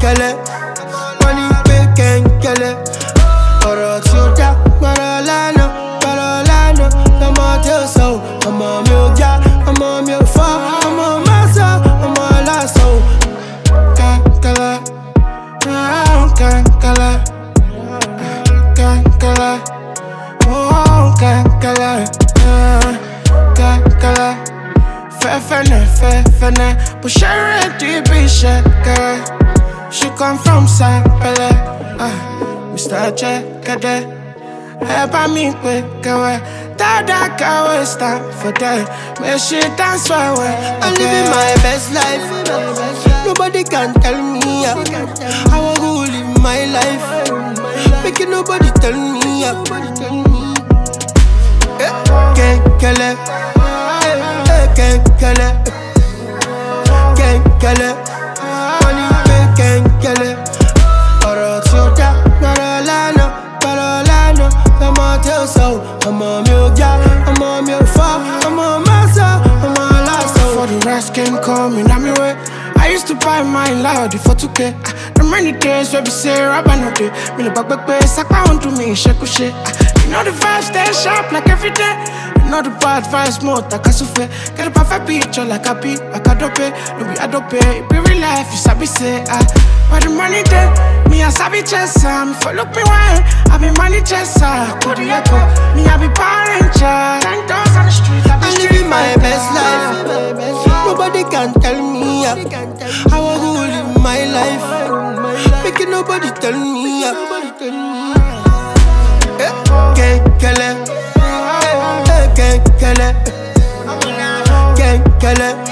Kenkele, money pay kenkele. Ọ̀rọ̀ tí ó dá, gbọ́dọ̀ lánàá, ọmọ tí ó sọ, ọmọ mi ò já, ọmọ mi ò fọ́, ọmọ máa sọ, ọmọ aláṣọ. Kenkele, kenkele, kenkele, kenkele, kenkele. Fefene, but she ready be shaker. She come from Sapele, Mr. Jekade. Eba mi pe kawe, Dada kawe stand for that. May she dance for way. I'm living my best life. Nobody can tell me how I go live my life. Making nobody tell me how. Kenkele, kenkele, kenkele, money pay kenkele. Ọ̀rọ̀ tí ó dá, gbọ́dọ̀ lánàá, ọmọ tí ó sọ, ọmọ mi ò já, ọmọ mi ò fọ́, ọmọ máa sọ, ọmọ aláṣọ. For the rest came coming on my way. I used to buy my loud for 2K. The many days where we say rabba no day. Me no back sakpa on to me, sheku she. You know the vibes stay sharp like every day. You know the bad vibes more like a souffle. Get a perfect picture like a beat, like a dope. No be adope, it be real life, you sabi say but the money day, me a sabi chesa. Me follow me wine, I be money chesa. Kodi echo, me a be parent child. 10 on the street, I be living my best life. Nobody can tell me how I go live my life. Making nobody tell me Kenkele, kenkele, kenkele.